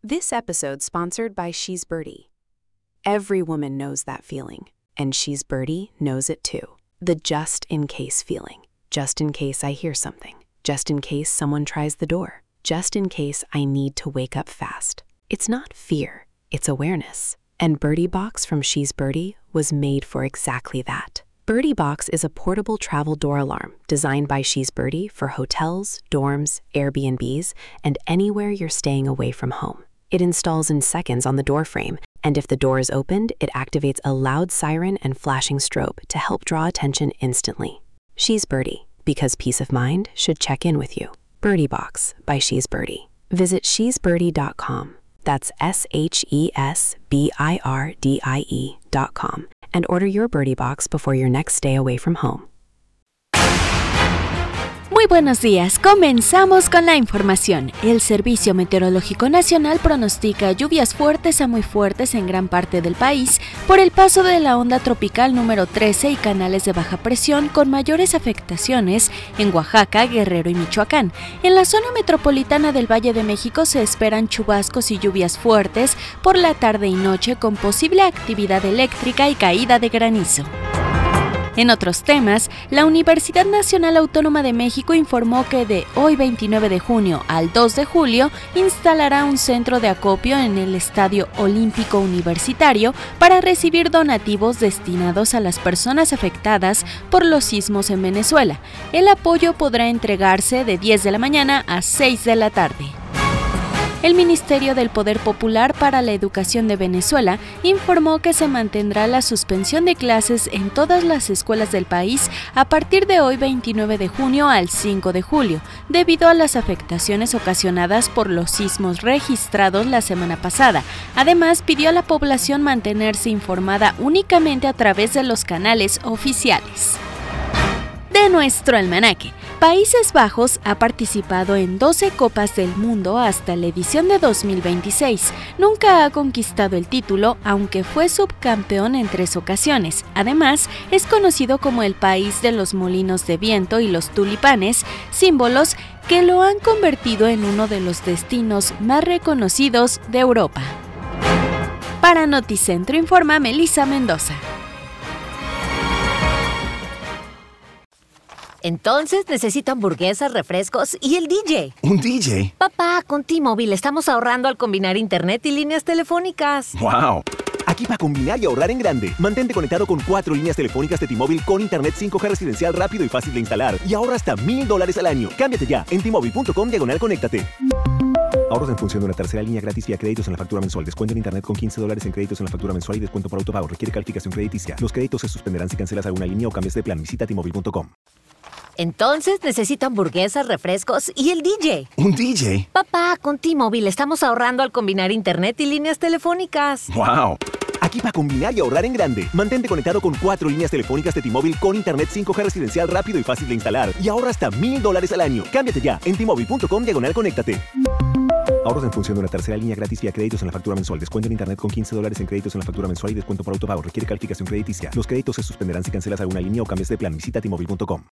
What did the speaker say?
This episode sponsored by She's Birdie. Every woman knows that feeling, and She's Birdie knows it too. The just-in-case feeling. Just in case I hear something. Just in case someone tries the door. Just in case I need to wake up fast. It's not fear, it's awareness. And Birdie Box from She's Birdie was made for exactly that. Birdie Box is a portable travel door alarm designed by She's Birdie for hotels, dorms, Airbnbs, and anywhere you're staying away from home. It installs in seconds on the door frame, and if the door is opened, it activates a loud siren and flashing strobe to help draw attention instantly. She's Birdie, because peace of mind should check in with you. Birdie Box by She's Birdie. Visit shesbirdie.com. That's SHESBIRDIE.com. And order your Birdie Box before your next stay away from home. Muy buenos días, comenzamos con la información. El Servicio Meteorológico Nacional pronostica lluvias fuertes a muy fuertes en gran parte del país por el paso de la onda tropical número 13 y canales de baja presión con mayores afectaciones en Oaxaca, Guerrero y Michoacán. En la zona metropolitana del Valle de México se esperan chubascos y lluvias fuertes por la tarde y noche con posible actividad eléctrica y caída de granizo. En otros temas, la Universidad Nacional Autónoma de México informó que de hoy 29 de junio al 2 de julio instalará un centro de acopio en el Estadio Olímpico Universitario para recibir donativos destinados a las personas afectadas por los sismos en Venezuela. El apoyo podrá entregarse de 10 de la mañana a 6 de la tarde. El Ministerio del Poder Popular para la Educación de Venezuela informó que se mantendrá la suspensión de clases en todas las escuelas del país a partir de hoy 29 de junio al 5 de julio, debido a las afectaciones ocasionadas por los sismos registrados la semana pasada. Además, pidió a la población mantenerse informada únicamente a través de los canales oficiales. De nuestro almanaque. Países Bajos ha participado en 12 Copas del Mundo hasta la edición de 2026. Nunca ha conquistado el título, aunque fue subcampeón en 3 ocasiones. Además, es conocido como el país de los molinos de viento y los tulipanes, símbolos que lo han convertido en uno de los destinos más reconocidos de Europa. Para Noticentro informa Melissa Mendoza. Entonces necesito hamburguesas, refrescos y el DJ. ¿Un DJ? Papá, con T-Mobile estamos ahorrando al combinar internet y líneas telefónicas. ¡Wow! Aquí para combinar y ahorrar en grande. Mantente conectado con 4 líneas telefónicas de T-Mobile con internet 5G residencial rápido y fácil de instalar. Y ahorra hasta $1,000 al año. Cámbiate ya en T-Mobile.com/conéctate. Ahorros en función de una tercera línea gratis vía créditos en la factura mensual. Descuento en internet con $15 en créditos en la factura mensual y descuento por autopago. Requiere calificación crediticia. Los créditos se suspenderán si cancelas alguna línea o cambias de plan. Visita T-Mobile.com. Entonces necesito hamburguesas, refrescos y el DJ. ¿Un DJ? Papá, con T-Mobile estamos ahorrando al combinar internet y líneas telefónicas. ¡Wow! Aquí para combinar y ahorrar en grande. Mantente conectado con 4 líneas telefónicas de T-Mobile con internet 5G residencial rápido y fácil de instalar. Y ahorra hasta $1,000 al año. Cámbiate ya en T-Mobile.com/conéctate. Ahorros en función de una tercera línea gratis vía créditos en la factura mensual. Descuento en internet con $15 en créditos en la factura mensual y descuento por autopago. Requiere calificación crediticia. Los créditos se suspenderán si cancelas alguna línea o cambias de plan. Visita T-Mobile.com.